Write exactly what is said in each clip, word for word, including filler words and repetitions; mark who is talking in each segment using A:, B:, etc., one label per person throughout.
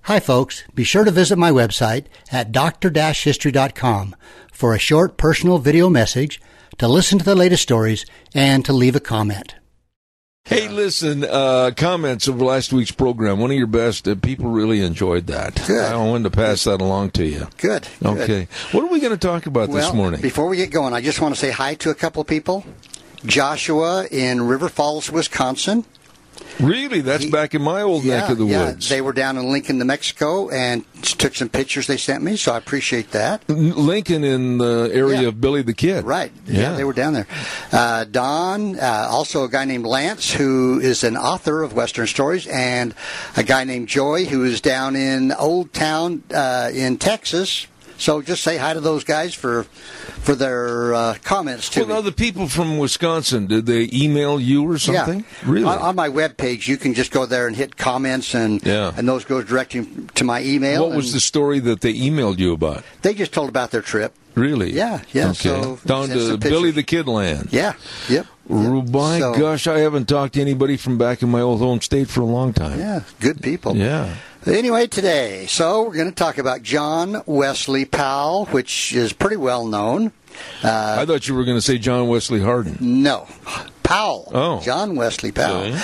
A: Hi, folks. Be sure to visit my website at d r history dot com for a short personal video message, to listen to the latest stories, and to leave a comment.
B: Hey, listen, uh, comments of last week's program, one of your best. Uh, people really enjoyed that.
A: Good.
B: I wanted to pass that along to you.
A: Good. good.
B: Okay. What are we going to talk about
A: well,
B: this morning?
A: Before we get going, I just want to say hi to a couple of people. Joshua in River Falls, Wisconsin.
B: Really? That's
A: He,
B: back in my old
A: yeah,
B: neck of the
A: yeah.
B: woods.
A: They were down in Lincoln, New Mexico, and took some pictures they sent me, so I appreciate that.
B: Lincoln in the area
A: yeah.
B: of Billy the Kid.
A: Right.
B: Yeah,
A: yeah they were down there. Uh, Don, uh, also a guy named Lance, who is an author of Western stories, and a guy named Joy, who is down in Old Town uh, in Texas. So just say hi to those guys for for their uh, comments to
B: well,
A: me.
B: now, the people from Wisconsin, did they email you or something?
A: Yeah.
B: Really?
A: On, on my webpage, you can just go there and hit comments, and
B: yeah.
A: and those go directly to my email.
B: What was the story that they emailed you about?
A: They just told about their trip.
B: Really?
A: Yeah, yeah.
B: Okay.
A: So
B: down to Billy the Kid land.
A: Yeah, yep.
B: Oh, my
A: so,
B: gosh, I haven't talked to anybody from back in my old home state for a long time.
A: Yeah, good people.
B: Yeah.
A: Anyway, today, so we're going to talk about John Wesley Powell, which is pretty well known. Uh,
B: I thought you were going to say John Wesley Hardin.
A: No. Powell.
B: Oh.
A: John Wesley Powell.
B: Okay.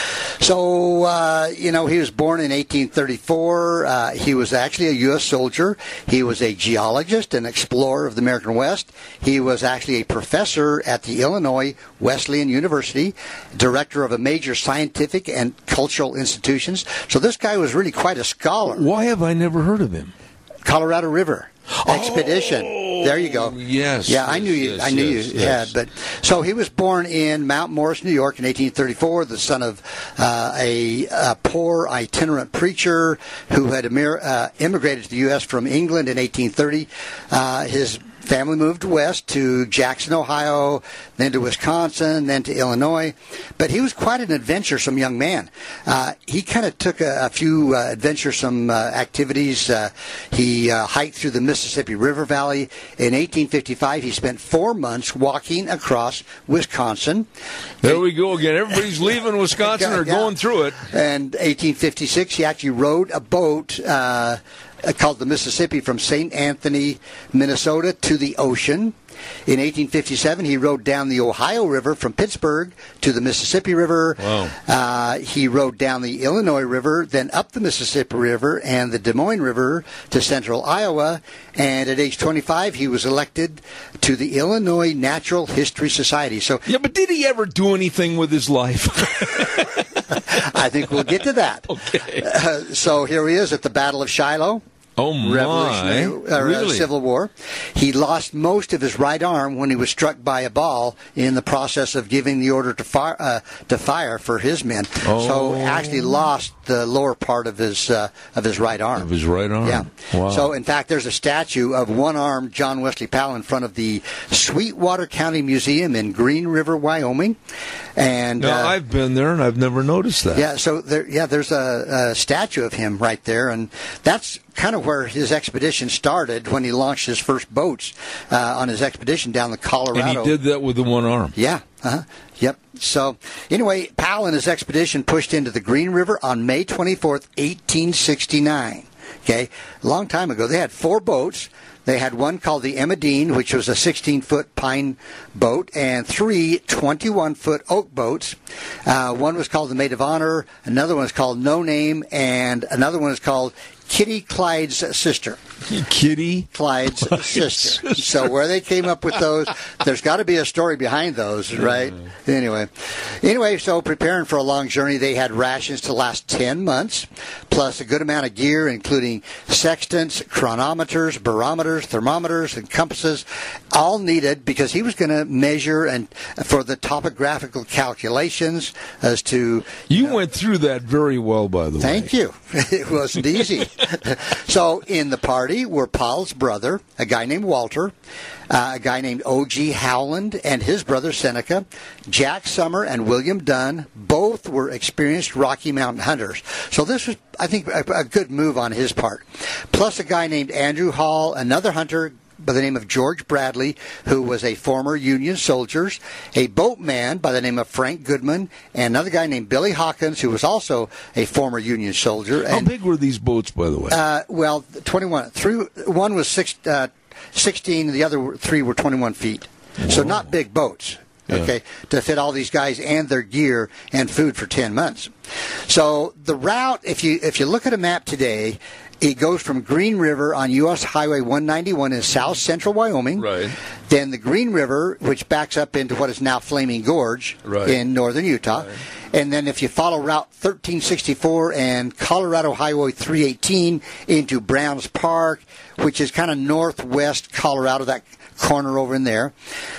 A: So, uh, you know, he was born in eighteen thirty-four. Uh, he was actually a U S soldier. He was a geologist and explorer of the American West. He was actually a professor at the Illinois Wesleyan University, director of a major scientific and cultural institutions. So this guy was really quite a scholar.
B: Why have I never heard of him?
A: Colorado River expedition.
B: Oh,
A: there you go.
B: Yes.
A: Yeah, I
B: yes,
A: knew you.
B: yes,
A: I knew
B: yes,
A: you
B: yes.
A: had. But so he was born in Mount Morris, New York, in eighteen thirty-four. The son of uh, a, a poor itinerant preacher who had emir- uh, immigrated to the U S from England in eighteen thirty. Uh, his family moved west to Jackson, Ohio, then to Wisconsin, then to Illinois. But he was quite an adventuresome young man. Uh, he kind of took a, a few uh, adventuresome uh, activities. Uh, he uh, hiked through the Mississippi River Valley. In eighteen fifty-five, he spent four months walking across Wisconsin.
B: There we go again. Everybody's leaving Wisconsin or
A: Yeah.
B: going through it.
A: And eighteen fifty-six, he actually rowed a boat uh, called the Mississippi from Saint Anthony, Minnesota, to the ocean. In eighteen fifty-seven, he rode down the Ohio River from Pittsburgh to the Mississippi River.
B: Wow.
A: Uh, he rode down the Illinois River, then up the Mississippi River and the Des Moines River to central Iowa. And at age twenty-five, he was elected to the Illinois Natural History Society. So,
B: Yeah, but did he ever do anything with his life?
A: I think we'll get to that.
B: Okay.
A: Uh, so here he is at the Battle of Shiloh.
B: Oh, my.
A: Revolutionary uh,
B: Really?
A: Civil War. He lost most of his right arm when he was struck by a ball in the process of giving the order to fire, uh, to fire for his men.
B: Oh.
A: So actually lost the lower part of his uh, of his right arm.
B: Of his right arm.
A: Yeah.
B: Wow.
A: So in fact, there's a statue of one-armed John Wesley Powell in front of the Sweetwater County Museum in Green River, Wyoming. And
B: Now,
A: uh,
B: I've been there, and I've never noticed that.
A: yeah, so there, yeah, there's a, a statue of him right there, and that's kind of where his expedition started when he launched his first boats uh, on his expedition down the Colorado.
B: And he did that with the one arm.
A: Yeah. Uh-huh. Yep. So anyway, Powell and his expedition pushed into the Green River on May twenty-fourth, eighteen sixty-nine. Okay, a long time ago. They had four boats. They had one called the Emma Dean, which was a sixteen-foot pine boat, and three twenty-one-foot oak boats. Uh, one was called the Maid of Honor, another one was called No Name, and another one is called Kitty Clyde's Sister.
B: Kitty
A: Clyde's sister. So where they came up with those, there's got to be a story behind those, right? Yeah. Anyway, anyway, so preparing for a long journey, they had rations to last ten months, plus a good amount of gear, including sextants, chronometers, barometers, thermometers, and compasses, all needed because he was going to measure and for the topographical calculations as to.
B: You uh, went through that very well, by the
A: thank
B: way.
A: Thank you. It wasn't easy. So in the party were Powell's brother, a guy named Walter, uh, a guy named O G Howland, and his brother Seneca, Jack Summer, and William Dunn. Both were experienced Rocky Mountain hunters. So this was, I think, a, a good move on his part. Plus a guy named Andrew Hall, another hunter, by the name of George Bradley, who was a former Union soldier, a boatman by the name of Frank Goodman, and another guy named Billy Hawkins, who was also a former Union soldier.
B: How
A: and,
B: big were these boats, by the way?
A: Uh, well, twenty-one. Three, one was six, uh, sixteen, the other three were twenty-one feet. Whoa. So not big boats.
B: Yeah.
A: Okay, to fit all these guys and their gear and food for ten months. So the route, if you if you look at a map today, it goes from Green River on U S Highway one ninety-one in south central Wyoming.
B: Right.
A: Then the Green River, which backs up into what is now Flaming Gorge
B: right.
A: in northern Utah.
B: Right.
A: And then if you follow Route thirteen sixty-four and Colorado Highway three eighteen into Browns Park, which is kind of northwest Colorado, that corner over in there,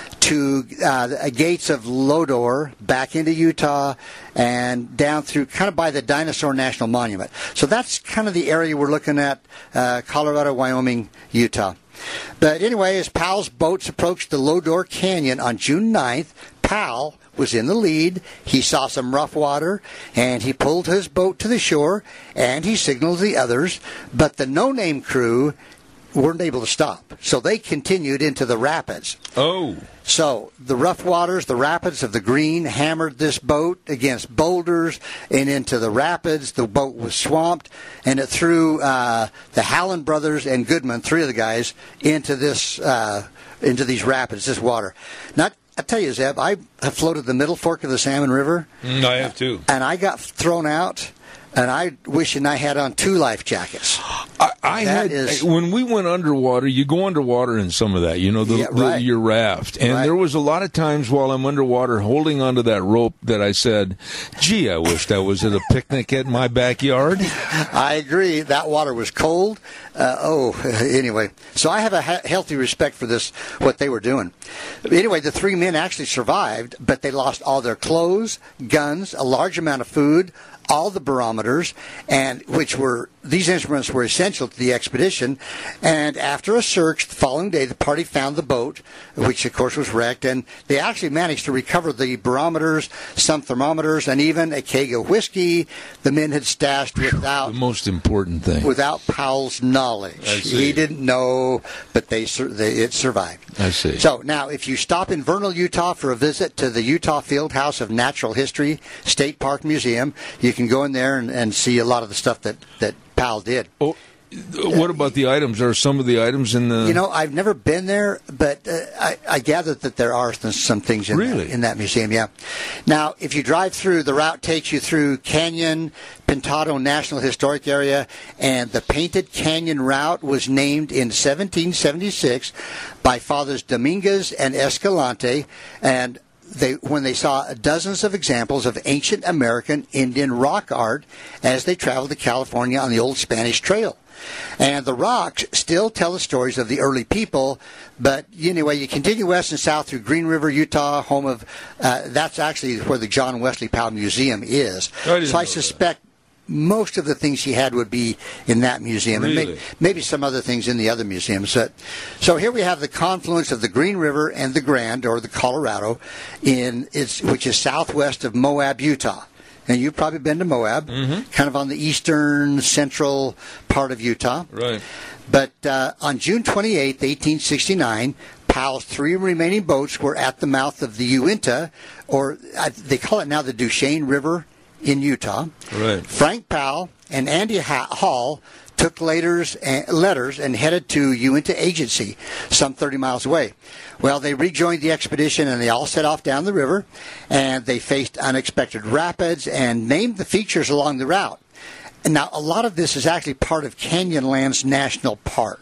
A: to uh, the gates of Lodore, back into Utah, and down through kind of by the Dinosaur National Monument. So that's kind of the area we're looking at, uh, Colorado, Wyoming, Utah. But anyway, as Powell's boats approached the Lodore Canyon on June ninth, Powell was in the lead. He saw some rough water, and he pulled his boat to the shore, and he signaled the others. But the no-name crew weren't able to stop, so they continued into the rapids.
B: Oh.
A: So the rough waters, the rapids of the Green, hammered this boat against boulders and into the rapids. The boat was swamped, and it threw uh, the Howland brothers and Goodman, three of the guys, into this uh, into these rapids, this water. Now, I tell you, Zeb, I have floated the Middle Fork of the Salmon River.
B: Mm, I have too.
A: And I got thrown out. And I wishing I had on two life jackets.
B: I, I
A: That
B: had
A: is-
B: when we went underwater. You go underwater in some of that, you know, the,
A: Yeah, right.
B: the your raft, and
A: Right.
B: there was a lot of times while I'm underwater holding onto that rope that I said, "Gee, I wished I was at a picnic at my backyard."
A: I agree. That water was cold. Uh, oh, anyway. So I have a he- healthy respect for this, what they were doing. Anyway, the three men actually survived, but they lost all their clothes, guns, a large amount of food, all the barometers, and which were these instruments were essential to the expedition. And after a search the following day, the party found the boat, which of course was wrecked, and they actually managed to recover the barometers, some thermometers, and even a keg of whiskey the men had stashed without
B: The most important thing.
A: without Powell's knowledge.
B: I see.
A: He didn't know, but they, sur- they it survived.
B: I see.
A: So now, if you stop in Vernal, Utah for a visit to the Utah Fieldhouse of Natural History State Park Museum, you can go in there and, and see a lot of the stuff that, that Powell did.
B: Oh, what about the items? Are some of the items in the?
A: You know, I've never been there, but uh, I, I gathered that there are th- some things in,
B: Really?
A: that, in that museum, yeah. Now, if you drive through, the route takes you through Canyon, Pintado National Historic Area, and the Painted Canyon route was named in seventeen seventy-six by Fathers Dominguez and Escalante, and They, when they saw dozens of examples of ancient American Indian rock art as they traveled to California on the old Spanish Trail. And the rocks still tell the stories of the early people, but anyway, you continue west and south through Green River, Utah, home of, uh, that's actually where the John Wesley Powell Museum is.
B: I didn't
A: so I
B: know that.
A: suspect most of the things he had would be in that museum, and
B: Really?
A: maybe, maybe some other things in the other museums. But, so here we have the confluence of the Green River and the Grand, or the Colorado, in its, which is southwest of Moab, Utah. And you've probably been to Moab,
B: Mm-hmm.
A: kind of on the eastern central part of Utah.
B: Right.
A: But uh, on June twenty-eighth, eighteen sixty-nine, Powell's three remaining boats were at the mouth of the Uinta, or uh, they call it now the Duchesne River in Utah.
B: Right.
A: Frank Powell and Andy ha- Hall took letters and, letters and headed to Uinta Agency, some thirty miles away. Well, they rejoined the expedition, and they all set off down the river, and they faced unexpected rapids and named the features along the route. And now, a lot of this is actually part of Canyonlands National Park.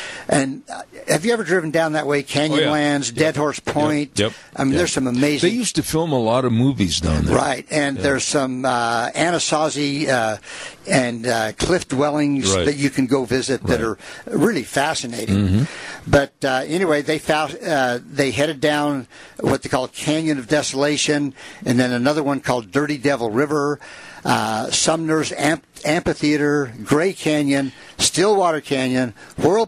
A: And uh, have you ever driven down that way? Canyonlands,
B: Oh, yeah.
A: Dead Horse Point.
B: Yep.
A: I mean,
B: Yep.
A: there's some amazing.
B: They used to film a lot of movies down there.
A: Right, and
B: Yeah.
A: there's some uh, Anasazi uh, and uh, cliff dwellings
B: Right.
A: that you can go visit that
B: Right.
A: are really fascinating.
B: Mm-hmm.
A: But uh, anyway, they found uh, they headed down what they call Canyon of Desolation, and then another one called Dirty Devil River, uh, Sumner's Amp- Amphitheater, Gray Canyon, Stillwater Canyon, Whirlpool Canyon.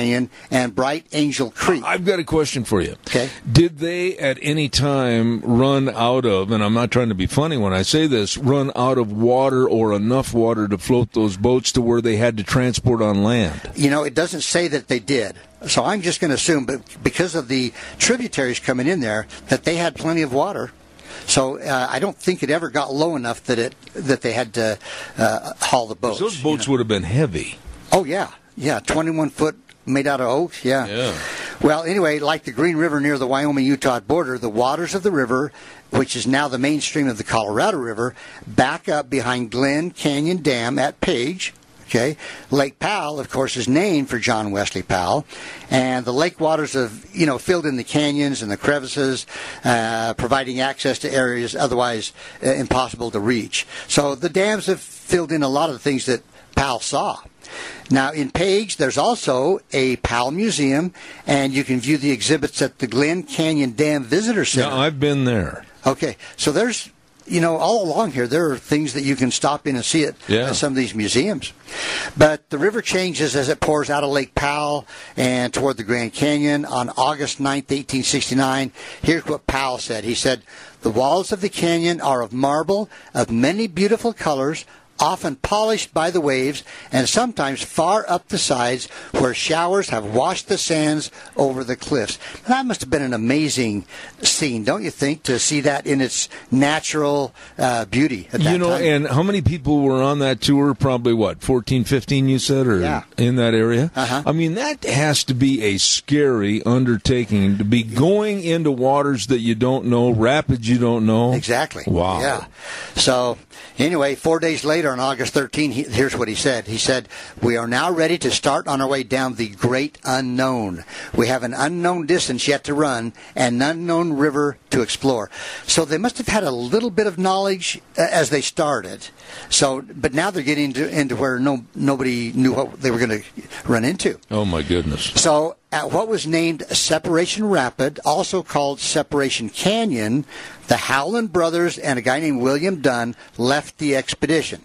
A: Canyon, and Bright Angel Creek.
B: I've got a question for you.
A: Okay.
B: Did they at any time run out of, and I'm not trying to be funny when I say this, run out of water or enough water to float those boats to where they had to transport on land?
A: You know, it doesn't say that they did. So I'm just going to assume, but because of the tributaries coming in there, that they had plenty of water. So uh, I don't think it ever got low enough that it that they had to uh, haul the boats.
B: Those boats you know? would have been heavy.
A: Oh, yeah. Yeah, twenty-one foot made out of oak. Yeah.
B: Yeah.
A: Well, anyway, like the Green River near the Wyoming-Utah border, the waters of the river, which is now the mainstream of the Colorado River, back up behind Glen Canyon Dam at Page. Okay, Lake Powell, of course, is named for John Wesley Powell, and the lake waters have, you know, filled in the canyons and the crevices, uh, providing access to areas otherwise uh, impossible to reach. So the dams have filled in a lot of the things that Powell saw. Now, in Page, there's also a Powell Museum, and you can view the exhibits at the Glen Canyon Dam Visitor Center.
B: Yeah, I've been there.
A: Okay, so there's... You know, all along here, there are things that you can stop in and see at,
B: yeah.
A: at some of these museums. But the river changes as it pours out of Lake Powell and toward the Grand Canyon. On August ninth, eighteen sixty-nine, here's what Powell said. He said, "The walls of the canyon are of marble of many beautiful colors, often polished by the waves, and sometimes far up the sides where showers have washed the sands over the cliffs." That must have been an amazing scene, don't you think, to see that in its natural uh, beauty at that
B: You know,
A: time?
B: and how many people were on that tour? Probably, what, fourteen, fifteen, you said, or
A: yeah.
B: in that area?
A: Uh-huh.
B: I mean, that has to be a scary undertaking, to be going into waters that you don't know, rapids you don't know.
A: Exactly.
B: Wow.
A: Yeah. So, anyway, four days later, on August thirteenth, he, here's what he said. He said, "We are now ready to start on our way down the great unknown. We have an unknown distance yet to run and an unknown river to explore." So they must have had a little bit of knowledge uh, as they started. So, but now they're getting into, into where no nobody knew what they were going to run into.
B: Oh, my goodness.
A: So at what was named Separation Rapid, also called Separation Canyon, the Howland brothers and a guy named William Dunn left the expedition.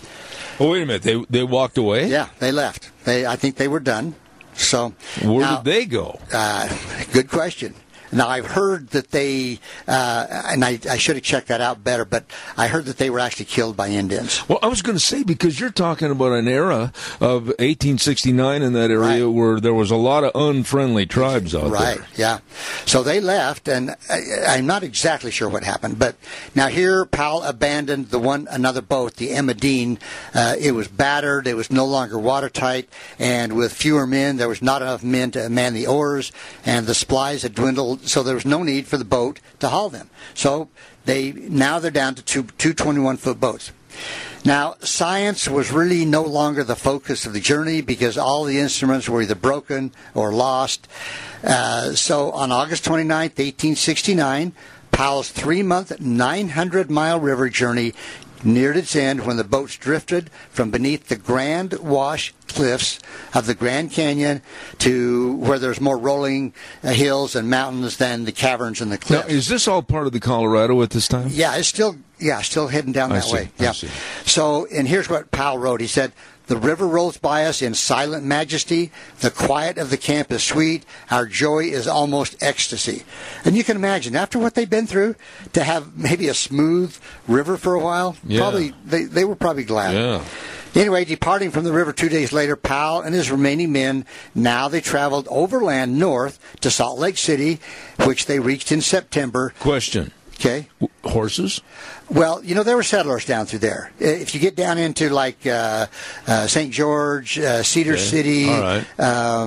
B: Oh, wait a minute. They they walked away?
A: Yeah, they left. They I think they were done. So
B: where
A: now,
B: did they go?
A: Uh, good question. Now, I've heard that they, uh, and I, I should have checked that out better, but I heard that they were actually killed by Indians.
B: Well, I was going to say, because you're talking about an era of eighteen sixty-nine in that area right. where there was a lot of unfriendly tribes out
A: right,
B: there.
A: Right, yeah. So they left, and I, I'm not exactly sure what happened. But now here, Powell abandoned the one another boat, the Emma Dean. Uh, it was battered. It was no longer watertight. And with fewer men, there was not enough men to man the oars, and the supplies had dwindled. So there was no need for the boat to haul them. So they now they're down to two, two twenty-one foot boats. Now, science was really no longer the focus of the journey because all the instruments were either broken or lost. Uh, so on August twenty-ninth, eighteen sixty-nine, Powell's three-month, nine hundred mile river journey neared its end when the boats drifted from beneath the Grand Wash cliffs of the Grand Canyon to where there's more rolling uh, hills and mountains than the caverns and the cliffs.
B: Now, is this all part of the Colorado at this time?
A: Yeah, it's still yeah still heading down
B: I
A: that
B: see,
A: way.
B: I
A: Yeah.
B: see.
A: So, and here's what Powell wrote. He said, "The river rolls by us in silent majesty. The quiet of the camp is sweet. Our joy is almost ecstasy." And you can imagine, after what they've been through, to have maybe a smooth river for a while,
B: yeah.
A: probably they, they were probably glad.
B: Yeah.
A: Anyway, departing from the river two days later, Powell and his remaining men, now they traveled overland north to Salt Lake City, which they reached in September.
B: Question.
A: Okay.
B: Horses?
A: Well, you know, there were settlers down through there. If you get down into, like, uh, uh, Saint George, uh, Cedar
B: okay.
A: City,
B: All right.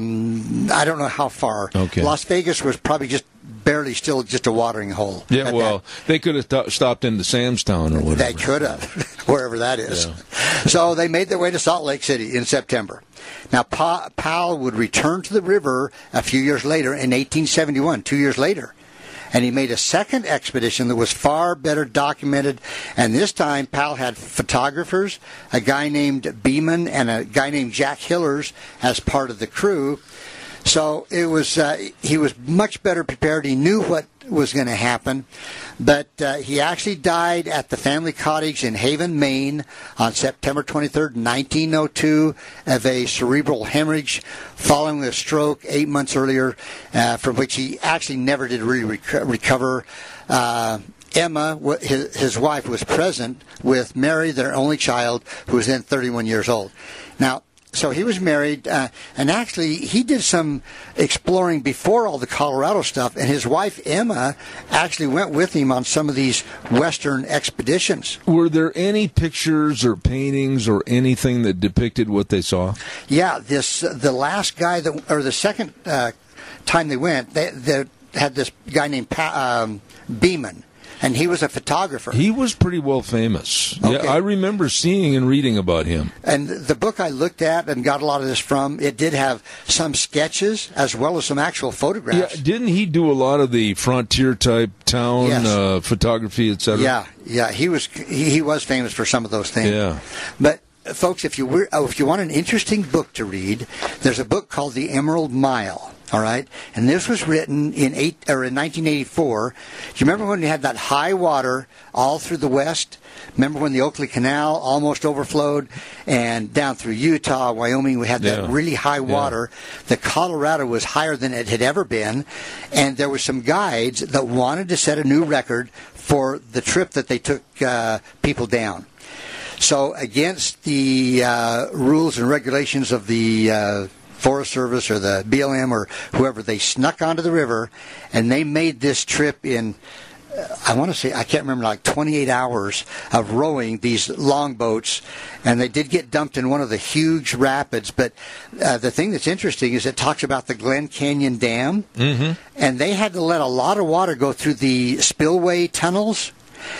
A: um, I don't know how far.
B: Okay.
A: Las Vegas was probably just barely still just a watering hole.
B: Yeah, well, that. they could have th- stopped into Samstown or whatever.
A: They could have, wherever that is.
B: Yeah.
A: So they made their way to Salt Lake City in September. Now, pa- Powell would return to the river a few years later in eighteen seventy-one, two years later. And he made a second expedition that was far better documented. And this time, Powell had photographers, a guy named Beeman and a guy named Jack Hillers as part of the crew. So it was uh, he was much better prepared. He knew what was going to happen. But uh, he actually died at the family cottage in Haven, Maine on September twenty-third, nineteen oh two, of a cerebral hemorrhage following a stroke eight months earlier, uh, from which he actually never did really rec- recover. Uh, Emma, his, his wife, was present with Mary, their only child, who was then thirty-one years old. Now, so he was married, uh, and actually he did some exploring before all the Colorado stuff, and his wife, Emma, actually went with him on some of these Western expeditions.
B: Were there any pictures or paintings or anything that depicted what they saw?
A: Yeah, this uh, the last guy, that, or the second uh, time they went, they, they had this guy named pa- um, Beeman. And he was a photographer.
B: He was pretty well famous. Okay. Yeah, I remember seeing and reading about him.
A: And the book I looked at and got a lot of this from, it did have some sketches as well as some actual photographs.
B: Yeah, didn't he do a lot of the frontier-type town yes. uh, photography, et cetera?
A: Yeah, yeah. He was he, he was famous for some of those things.
B: Yeah.
A: But, folks, if you were, oh, if you want an interesting book to read, there's a book called The Emerald Mile. All right, and this was written in eight or in nineteen eighty-four. Do you remember when we had that high water all through the West? Remember when the Oakley Canal almost overflowed, and down through Utah, Wyoming, we had that
B: yeah.
A: really high water. Yeah. The Colorado was higher than it had ever been, and there were some guides that wanted to set a new record for the trip that they took uh, people down. So against the uh, rules and regulations of the uh, Forest Service or the B L M or whoever, they snuck onto the river, and they made this trip in, uh, I want to say, I can't remember, like twenty-eight hours of rowing these longboats, and they did get dumped in one of the huge rapids. But uh, the thing that's interesting is it talks about the Glen Canyon Dam,
B: mm-hmm.
A: and they had to let a lot of water go through the spillway tunnels,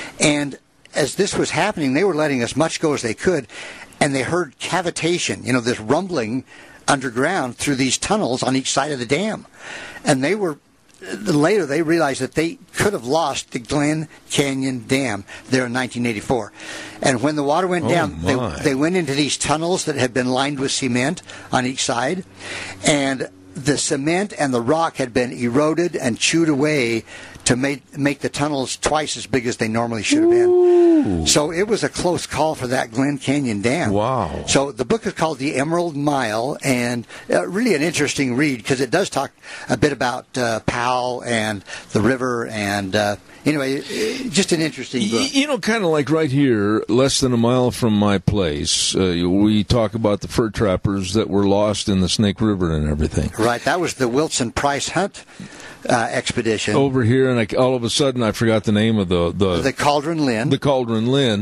A: and as this was happening, they were letting as much go as they could, and they heard cavitation, you know, this rumbling underground through these tunnels on each side of the dam. And they were, later they realized that they could have lost the Glen Canyon Dam there in nineteen eighty-four. And when the water went
B: oh
A: down, they, they went into these tunnels that had been lined with cement on each side. And the cement and the rock had been eroded and chewed away to make, make the tunnels twice as big as they normally should have been.
B: Ooh.
A: So it was a close call for that Glen Canyon Dam.
B: Wow.
A: So the book is called The Emerald Mile, and uh, really an interesting read because it does talk a bit about uh, Powell and the river, and uh, anyway, just an interesting book.
B: You know, kind of like right here, less than a mile from my place, uh, we talk about the fur trappers that were lost in the Snake River and everything.
A: Right, that was the Wilson Price Hunt uh, expedition.
B: Over here, and I, all of a sudden I forgot the name of the... The,
A: the Cauldron Lynn.
B: The Cauldron Lynn.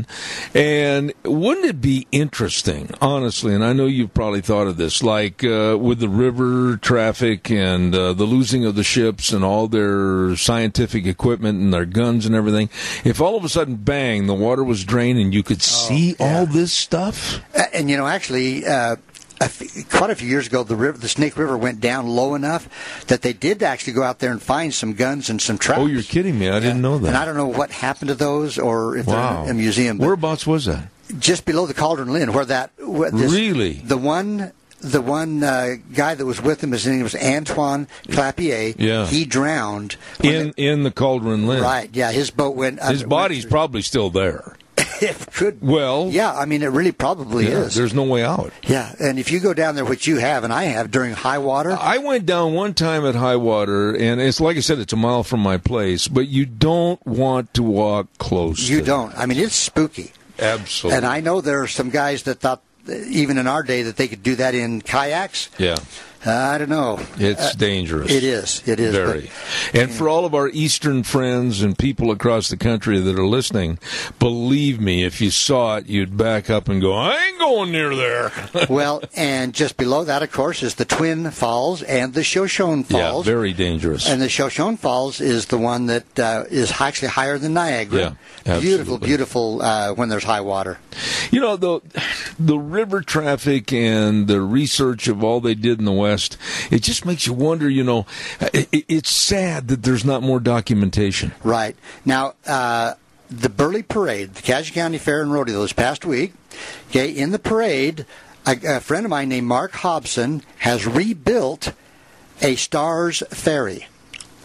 B: And wouldn't it be interesting, honestly, and I know you've probably thought of this, like uh, with the river traffic and uh, the losing of the ships and all their scientific equipment and their guns and everything, if all of a sudden, bang, the water was drained and you could
A: oh,
B: see
A: yeah.
B: all this stuff?
A: Uh, and, you know, actually... Uh, A f- quite a few years ago, the river, the Snake River went down low enough that they did actually go out there and find some guns and some traps.
B: Oh, you're kidding me. I didn't know that.
A: And I don't know what happened to those or if
B: wow.
A: they're in a museum.
B: Whereabouts was that?
A: Just below the Cauldron Lynn, where that... Where this,
B: really?
A: The one... The one uh, guy that was with him, his name was Antoine Clapier.
B: Yeah.
A: He drowned.
B: In
A: they,
B: in the Cauldron Lynn.
A: Right, yeah. His boat went...
B: His
A: uh,
B: body's
A: went
B: probably still there.
A: It could.
B: Well,
A: yeah, I mean, it really probably
B: yeah,
A: is.
B: There's no way out.
A: Yeah, and if you go down there, which you have, and I have, during high water.
B: I went down one time at high water, and it's like I said, it's a mile from my place, but you don't want to walk close
A: You
B: to
A: don't.
B: it.
A: I mean, it's spooky.
B: Absolutely.
A: And I know there are some guys that thought, even in our day, that they could do that in kayaks.
B: Yeah.
A: Uh, I don't know.
B: It's
A: uh,
B: dangerous.
A: It is. It is.
B: Very.
A: But,
B: and for all of our Eastern friends and people across the country that are listening, believe me, if you saw it, you'd back up and go, I ain't going near there.
A: Well, and just below that, of course, is the Twin Falls and the Shoshone Falls.
B: Yeah, very dangerous.
A: And the Shoshone Falls is the one that uh, is actually higher than Niagara.
B: Yeah, absolutely.
A: Beautiful, beautiful uh, when there's high water.
B: You know, the, the river traffic and the research of all they did in the West, it just makes you wonder, you know, it, it's sad that there's not more documentation.
A: Right. Now, uh, the Burley Parade, the Cassia County Fair and Rodeo this past week, okay, in the parade, a, a friend of mine named Mark Hobson has rebuilt a Stars Ferry.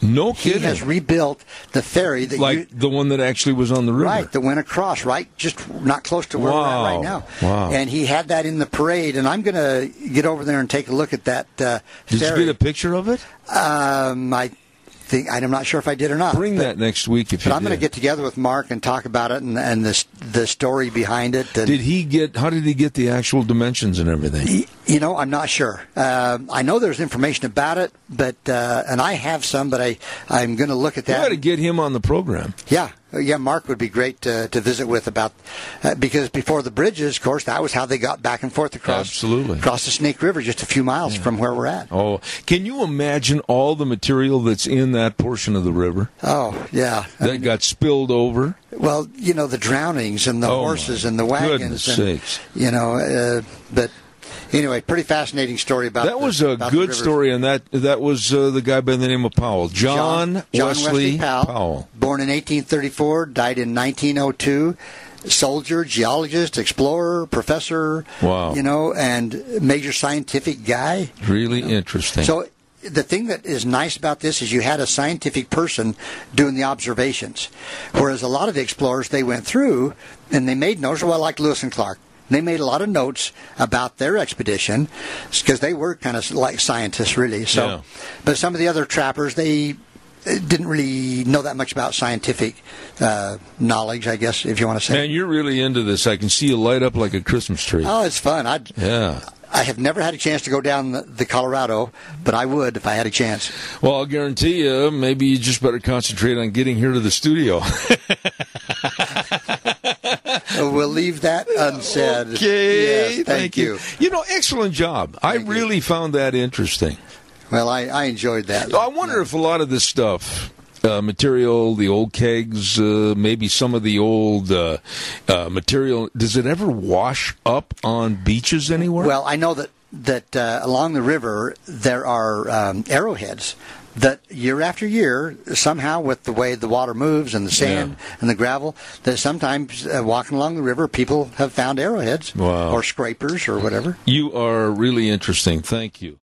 B: No
A: He
B: kidding.
A: has rebuilt the ferry that
B: like
A: you,
B: the one that actually was on the river.
A: right, that went across, right, just not close to where
B: Wow.
A: we're at right now.
B: Wow.
A: And he had that in the parade, and I'm going to get over there and take a look at that uh,
B: Did
A: ferry.
B: you get a picture of it?
A: Um, I think I'm not sure if I did or not.
B: Bring
A: but,
B: that next week if you
A: But I'm
B: did.
A: going to get together with Mark and talk about it and, and the the story behind it. And,
B: Did he get? How did he get the actual dimensions and everything?
A: You know, I'm not sure. Uh, I know there's information about it, but uh, and I have some, but I I'm going to look at
B: You
A: that.
B: got to get him on the program.
A: Yeah, yeah. Mark would be great to, to visit with about uh, because before the bridges, of course, that was how they got back and forth across
B: Absolutely.
A: across the Snake River, just a few miles from where we're at.
B: Oh, can you imagine all the material that's in that portion of the river
A: Oh, yeah. I
B: that
A: mean,
B: got spilled over?
A: well, you know, the drownings and the
B: Oh,
A: horses
B: my
A: and the wagons,
B: goodness
A: and
B: sakes.
A: you know, uh, but. Anyway, pretty fascinating story about
B: That
A: the-
B: was a
A: about the
B: good
A: rivers.
B: story, and that that was uh, the guy by the name of Powell, John,
A: John
B: Wesley,
A: Powell,
B: Powell.
A: born in eighteen thirty-four, died in nineteen oh two. Soldier, geologist, explorer, professor.
B: Wow.
A: You know, and major scientific guy.
B: Really interesting.
A: So the thing that is nice about this is you had a scientific person doing the observations, whereas a lot of the explorers they went through and they made notes. Well, like Lewis and Clark. They made a lot of notes about their expedition because they were kind of like scientists, really. So,
B: Yeah.
A: but some of the other trappers, they didn't really know that much about scientific uh, knowledge, I guess, if you want to say.
B: Man, you're really into this. I can see you light up like a Christmas tree.
A: Oh, it's fun. I
B: Yeah.
A: I have never had a chance to go down the, the Colorado, but I would if I had a chance.
B: Well, I'll guarantee you, maybe you just better concentrate on getting here to the studio.
A: We'll leave that unsaid.
B: Okay,
A: Yes, thank, you.
B: You know, excellent job. I
A: Thank you.
B: really found that interesting.
A: Well, I, I enjoyed that.
B: I wonder if a lot of this stuff, uh, material, the old kegs, uh, maybe some of the old uh, uh, material, does it ever wash up on beaches anywhere?
A: Well, I know that that uh, along the river there are um, arrowheads that year after year, somehow with the way the water moves and the sand
B: Yeah.
A: and the gravel, that sometimes uh, walking along the river, people have found arrowheads
B: Wow.
A: or scrapers or whatever.
B: You are really interesting. Thank you.